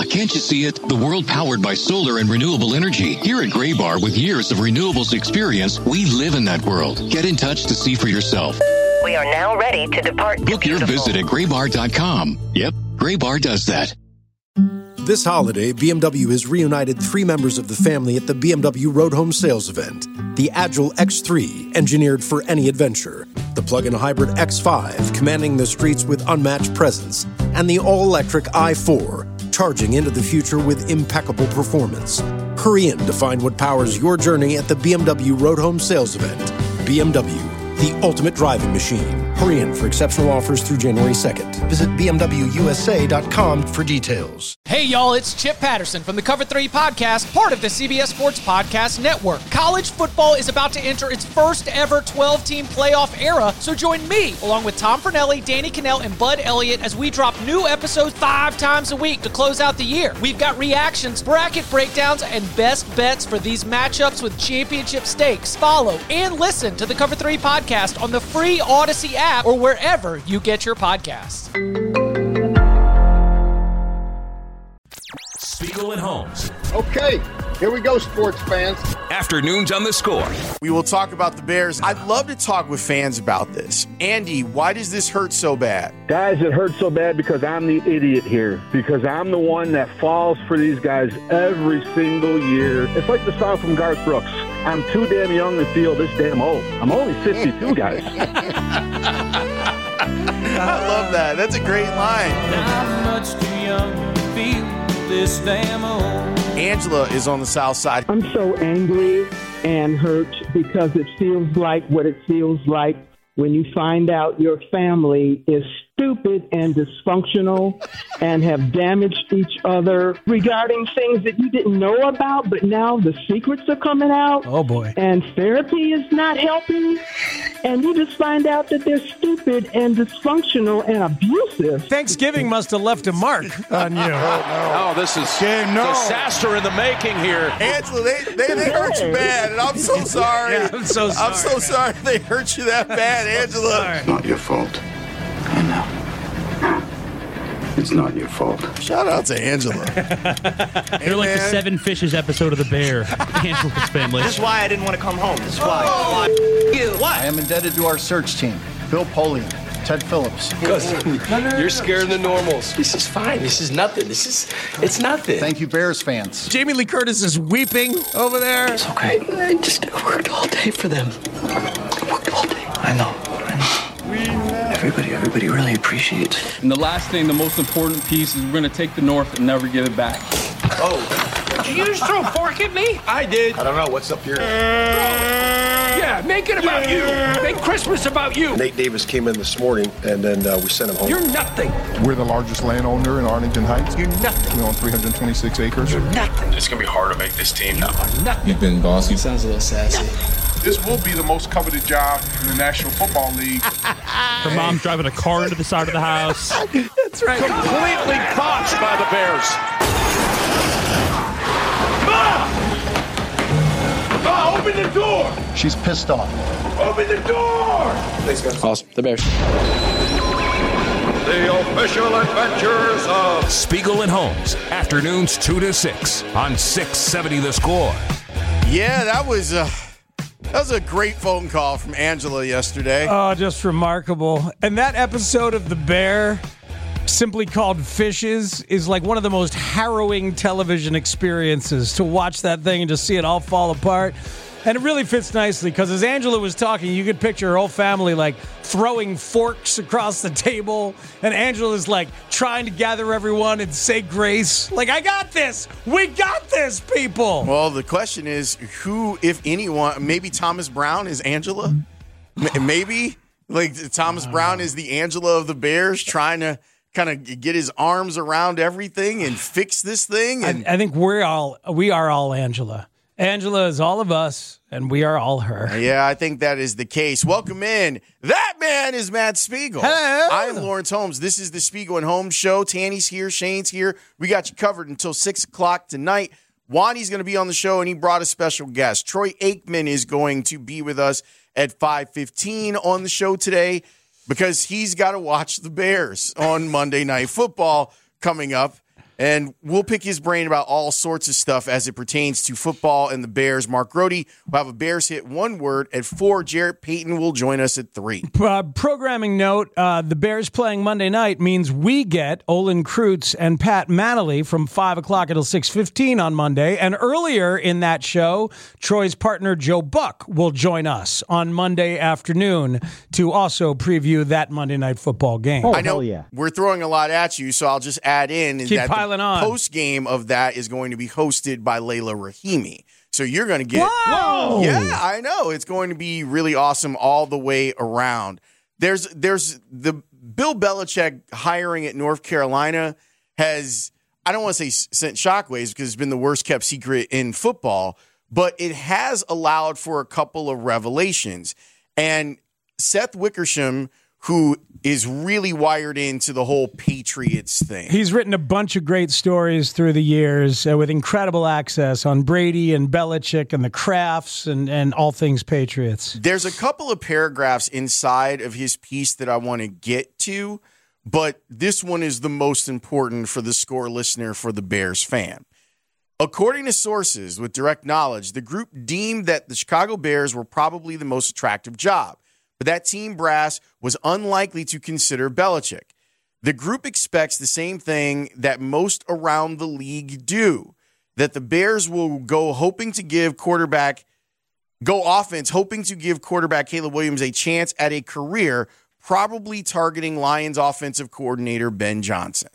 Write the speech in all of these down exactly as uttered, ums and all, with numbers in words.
can't you see it? The world powered by solar and renewable energy. Here at Graybar, with years of renewables experience, we live in that world. Get in touch to see for yourself. We are now ready to depart. Book your visit at graybar dot com. Yep, Graybar does that. This holiday, B M W has reunited three members of the family at the B M W Road Home Sales Event. The Agile X three, engineered for any adventure. The plug-in hybrid X five, commanding the streets with unmatched presence. And the all-electric i four, charging into the future with impeccable performance. Hurry in to find what powers your journey at the B M W Road Home Sales Event. B M W, the ultimate driving machine. Hurry in for exceptional offers through January second. Visit B M W U S A dot com for details. Hey, y'all, it's Chip Patterson from the Cover three Podcast, part of the C B S Sports Podcast Network. College football is about to enter its first ever twelve-team playoff era, so join me, along with Tom Fornelli, Danny Cannell, and Bud Elliott, as we drop new episodes five times a week to close out the year. We've got reactions, bracket breakdowns, and best bets for these matchups with championship stakes. Follow and listen to the Cover three Podcast on the free Odyssey app or wherever you get your podcasts. Spiegel and Holmes. Okay, here we go, sports fans. Afternoons on The Score. We will talk about the Bears. I'd love to talk with fans about this. Andy, why does this hurt so bad? Guys, it hurts so bad because I'm the idiot here. Because I'm the one that falls for these guys every single year. It's like the song from Garth Brooks. I'm too damn young to feel this damn old. I'm only fifty-two, guys. I love that. That's a great line. I'm much too young to feel this damn old. Angela is on the south side. I'm so angry and hurt because it feels like what it feels like when you find out your family is stupid and dysfunctional and have damaged each other regarding things that you didn't know about, but now the secrets are coming out. Oh, boy. And therapy is not helping. And you just find out that they're stupid and dysfunctional and abusive. Thanksgiving must have left a mark on you. Oh, no. Oh, this is Game, no. disaster in the making here. Angela, they, they, they hurt you bad, and I'm so sorry. Yeah, I'm so sorry. I'm so sorry they hurt you that bad, Angela. It's not your fault. I know. It's not your fault. Shout out to Angela. Hey, They're like man. the Seven Fishes episode of The Bear. Angela's family. This is why I didn't want to come home. This is why. Oh, you. What? I am indebted to our search team. Bill Polian, Ted Phillips. Because you're scared of the normals. This is fine. This is nothing. This is, it's nothing. Thank you, Bears fans. Jamie Lee Curtis is weeping over there. It's okay. I just worked all day for them. I worked all day. I know. I know. Everybody, everybody really appreciates it. And the last thing, the most important piece, is we're going to take the North and never give it back. Oh. Did you just throw a fork at me? I did. I don't know. What's up here? Yeah, make it about you. Make Christmas about you. Nate Davis came in this morning, and then uh, we sent him home. You're nothing. We're the largest landowner in Arlington Heights. You're nothing. We own three hundred twenty-six acres. You're nothing. It's going to be hard to make this team. You are nothing. You've been bossy. Sounds a little sassy. Nothing. This will be the most coveted job in the National Football League. Her mom's driving a car into the side of the house. That's right. Completely botched by the Bears. Ma! Ma, open the door! She's pissed off. Open the door! Thanks, guys. Awesome. The Bears. The official adventures of Spiegel and Holmes. Afternoons two to six on six seventy The Score. Yeah, that was a, that was a great phone call from Angela yesterday. Oh, just remarkable. And that episode of The Bear, simply called Fishes, is like one of the most harrowing television experiences, to watch that thing and just see it all fall apart. And it really fits nicely because as Angela was talking, you could picture her whole family like throwing forks across the table. And Angela's like trying to gather everyone and say grace. Like, I got this. We got this, people. Well, the question is who, if anyone, maybe Thomas Brown is Angela? M- maybe? Like Thomas Brown is the Angela of the Bears trying to kind of get his arms around everything and fix this thing. And I, I think we're all, we are all Angela. Angela is all of us, and we are all her. Yeah, I think that is the case. Welcome in. That man is Matt Spiegel. Hello. I'm Lawrence Holmes. This is the Spiegel and Holmes Show. Tanny's here. Shane's here. We got you covered until six o'clock tonight. Wani's going to be on the show, and he brought a special guest. Troy Aikman is going to be with us at five fifteen on the show today because he's got to watch the Bears on Monday Night Football coming up. And we'll pick his brain about all sorts of stuff as it pertains to football and the Bears. Mark Grody will have a Bears hit one word at four. Jarrett Payton will join us at three. Uh, programming note, uh, the Bears playing Monday night means we get Olin Kreutz and Pat Manley from five o'clock until six fifteen on Monday. And earlier in that show, Troy's partner Joe Buck will join us on Monday afternoon to also preview that Monday night football game. Oh, I know yeah. We're throwing a lot at you, so I'll just add in Keep that piling on. The post game of that is going to be hosted by Layla Rahimi. So you're going to get Whoa! Yeah, I know. It's going to be really awesome all the way around. There's there's the Bill Belichick hiring at North Carolina has, I don't want to say sent shockwaves because it's been the worst kept secret in football, but it has allowed for a couple of revelations. And Seth Wickersham, who is really wired into the whole Patriots thing. He's written a bunch of great stories through the years uh, with incredible access on Brady and Belichick and the Crafts and, and all things Patriots. There's a couple of paragraphs inside of his piece that I want to get to, but this one is the most important for the Score listener, for the Bears fan. According to sources with direct knowledge, the group deemed that the Chicago Bears were probably the most attractive job, but that team brass was unlikely to consider Belichick. The group expects the same thing that most around the league do, that the Bears will go hoping to give quarterback, go offense, hoping to give quarterback Caleb Williams a chance at a career, probably targeting Lions offensive coordinator Ben Johnson.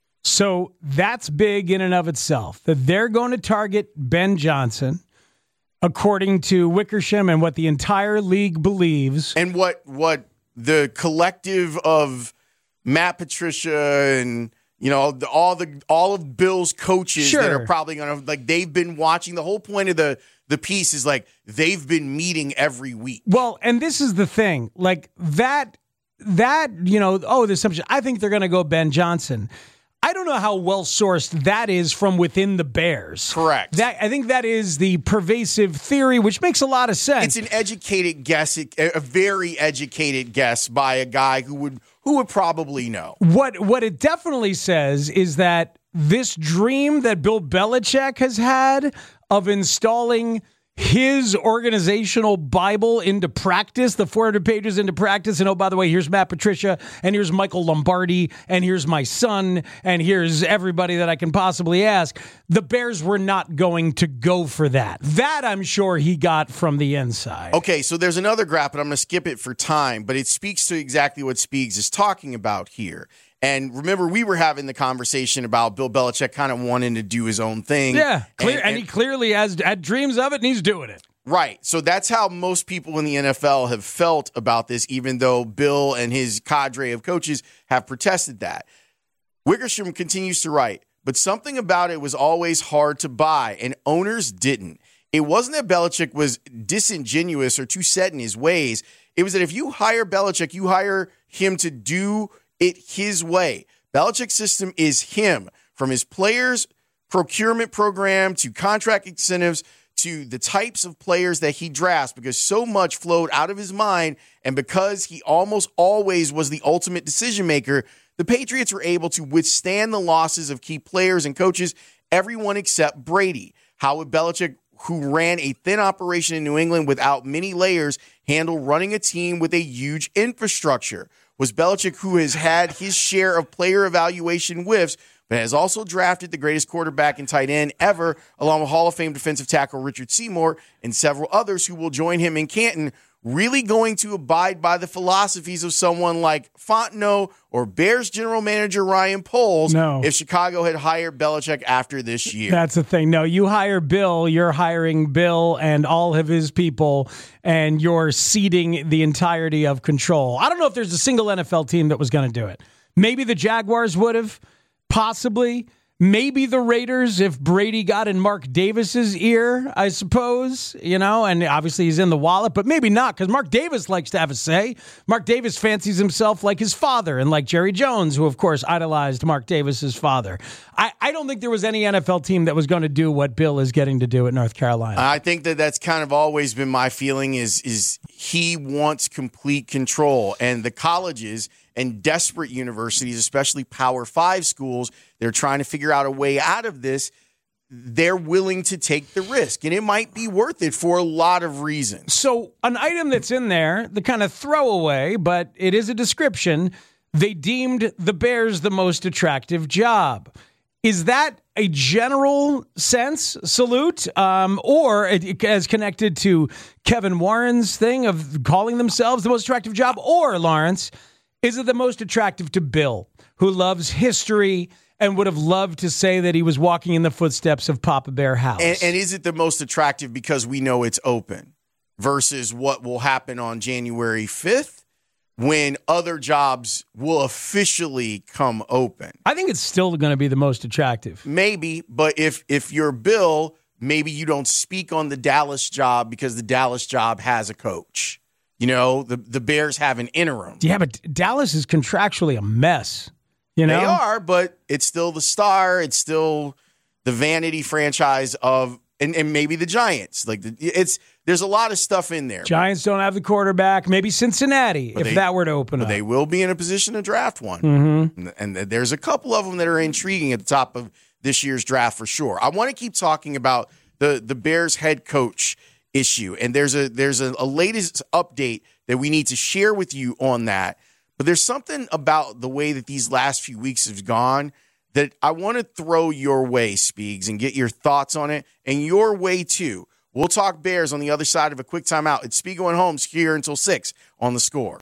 So that's big in and of itself, that they're going to target Ben Johnson, according to Wickersham and what the entire league believes. And what what the collective of Matt Patricia and, you know, the, all the all of Bill's coaches Sure. that are probably going to, like, they've been watching. The whole point of the, the piece is, like, they've been meeting every week. Well, and this is the thing. Like, that, that you know, oh, there's some, I think they're going to go Ben Johnson. I don't know how well sourced that is from within the Bears. Correct. That I think that is the pervasive theory, which makes a lot of sense. It's an educated guess, a very educated guess by a guy who would who would probably know. What what it definitely says is that this dream that Bill Belichick has had of installing his organizational Bible into practice, the four hundred pages into practice. And oh, by the way, here's Matt Patricia, and here's Michael Lombardi, and here's my son, and here's everybody that I can possibly ask. The Bears were not going to go for that. That I'm sure he got from the inside. Okay, so there's another graph, but I'm going to skip it for time, but it speaks to exactly what Speaks is talking about here. And remember, we were having the conversation about Bill Belichick kind of wanting to do his own thing. Yeah, clear, and, and, and he clearly has had dreams of it, and he's doing it. Right. So that's how most people in the N F L have felt about this, even though Bill and his cadre of coaches have protested that. Wickersham continues to write, but something about it was always hard to buy, and owners didn't. It wasn't that Belichick was disingenuous or too set in his ways. It was that if you hire Belichick, you hire him to do it his way. Belichick's system is him, from his players' procurement program to contract incentives to the types of players that he drafts, because so much flowed out of his mind, and because he almost always was the ultimate decision maker, the Patriots were able to withstand the losses of key players and coaches, everyone except Brady. How would Belichick, who ran a thin operation in New England without many layers, handle running a team with a huge infrastructure? Was Belichick, who has had his share of player evaluation whiffs, but has also drafted the greatest quarterback and tight end ever, along with Hall of Fame defensive tackle Richard Seymour and several others who will join him in Canton, really going to abide by the philosophies of someone like Fontenot or Bears general manager Ryan Poles No. if Chicago had hired Belichick after this year? That's the thing. No, you hire Bill, you're hiring Bill and all of his people, and you're ceding the entirety of control. I don't know if there's a single N F L team that was going to do it. Maybe the Jaguars would have, possibly. Maybe the Raiders, if Brady got in Mark Davis's ear, I suppose, you know, and obviously he's in the wallet, but maybe not, because Mark Davis likes to have a say. Mark Davis fancies himself like his father, and like Jerry Jones, who, of course, idolized Mark Davis's father. I, I don't think there was any N F L team that was going to do what Bill is getting to do at North Carolina. I think that that's kind of always been my feeling is, is he wants complete control, and the colleges and desperate universities, especially Power Five schools, they're trying to figure out a way out of this. They're willing to take the risk, and it might be worth it for a lot of reasons. So an item that's in there, the kind of throwaway, but it is a description, they deemed the Bears the most attractive job. Is that a general sense salute, um, or it, as connected to Kevin Warren's thing of calling themselves the most attractive job? Or, Lawrence, is it the most attractive to Bill, who loves history and would have loved to say that he was walking in the footsteps of Papa Bear House? And, and is it the most attractive because we know it's open versus what will happen on January fifth when other jobs will officially come open? I think it's still going to be the most attractive. Maybe, but if if you're Bill, maybe you don't speak on the Dallas job because the Dallas job has a coach. You know, the, the Bears have an interim. Yeah, but Dallas is contractually a mess. You know? They are, but it's still the star. It's still the vanity franchise of, and, and maybe the Giants. Like the, it's there's a lot of stuff in there. Giants don't have the quarterback. Maybe Cincinnati, if they, that were to open but up. They will be in a position to draft one. Mm-hmm. And, and there's a couple of them that are intriguing at the top of this year's draft for sure. I want to keep talking about the the Bears head coach issue, and there's a there's a, a latest update that we need to share with you on that. But there's something about the way that these last few weeks have gone that I want to throw your way, Speegs, and get your thoughts on it, and your way too. We'll talk Bears on the other side of a quick timeout. It's Spiegel and Holmes here until six on The Score.